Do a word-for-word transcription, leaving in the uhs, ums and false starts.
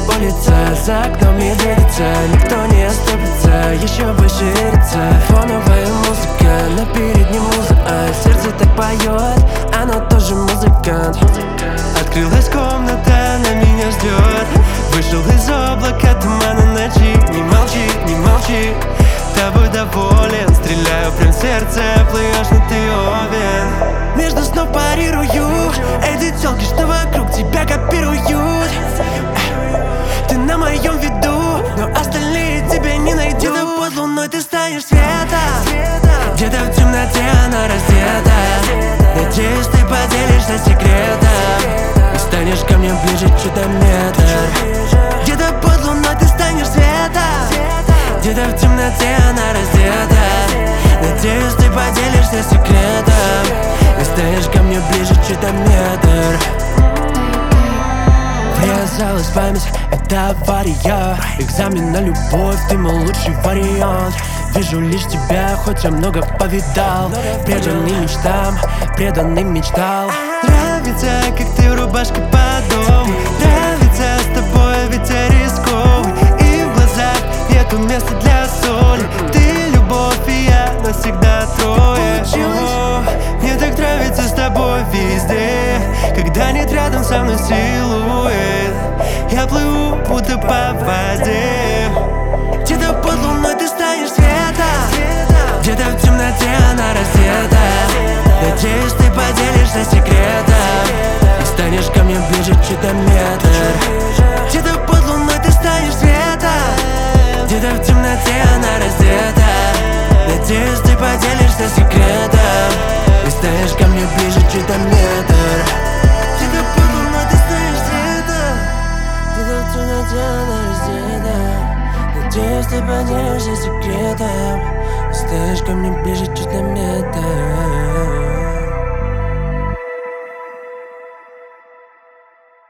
улица, за окном медведица, никто не оступится, еще больше верится. Фоновая музыка, на переднем музыка, а сердце так поет, оно тоже музыкант. Открылась комната, на меня ждет. Вышел из облака тумана ночи. Не молчи, не молчи, тобой доволен. Стреляю прям в сердце, плывешь, но ты овен. Между снов парирую, эти тёлки, что вокруг тебя копируют. Ты на моем виду, но остальные тебя не найдут. Где-то под луной ты станешь светом, где-то в темноте она раздета. Надеюсь, ты поделишься секретом и станешь ко мне ближе чуть на метр. Где-то под луной ты станешь светом, где-то в темноте она раздета. Надеюсь, ты поделишься секретом и станешь ко мне ближе чуть на метр. Врезалась память, это авария. Экзамен на любовь, ты мой лучший вариант. Вижу лишь тебя, хоть я много повидал. Преданный мечтам, преданный мечтал. Нравится, как ты в рубашке по дому. Нравится с тобой, ведь я рисковый. И в глазах нету места для соли. Ты любовь, и я навсегда трое. О, мне так нравится с тобой везде, когда нет рядом со мной силуэт. Я плыву, будто по воде. Где-то под луной ты станешь светом, где-то в темноте она раздета. Надеюсь, ты поделишься секретом и станешь ко мне ближе чуть на метр. Где-то под луной ты станешь светом, где-то в темноте она раздета. Надеюсь, ты поделишься секретом и станешь ко мне ближе чуть на метр. Где-то под луной ты станешь светом, где-то в темноте она раздета. Надеюсь, ты поделишься секретом и станешь ко мне ближе чуть на метр.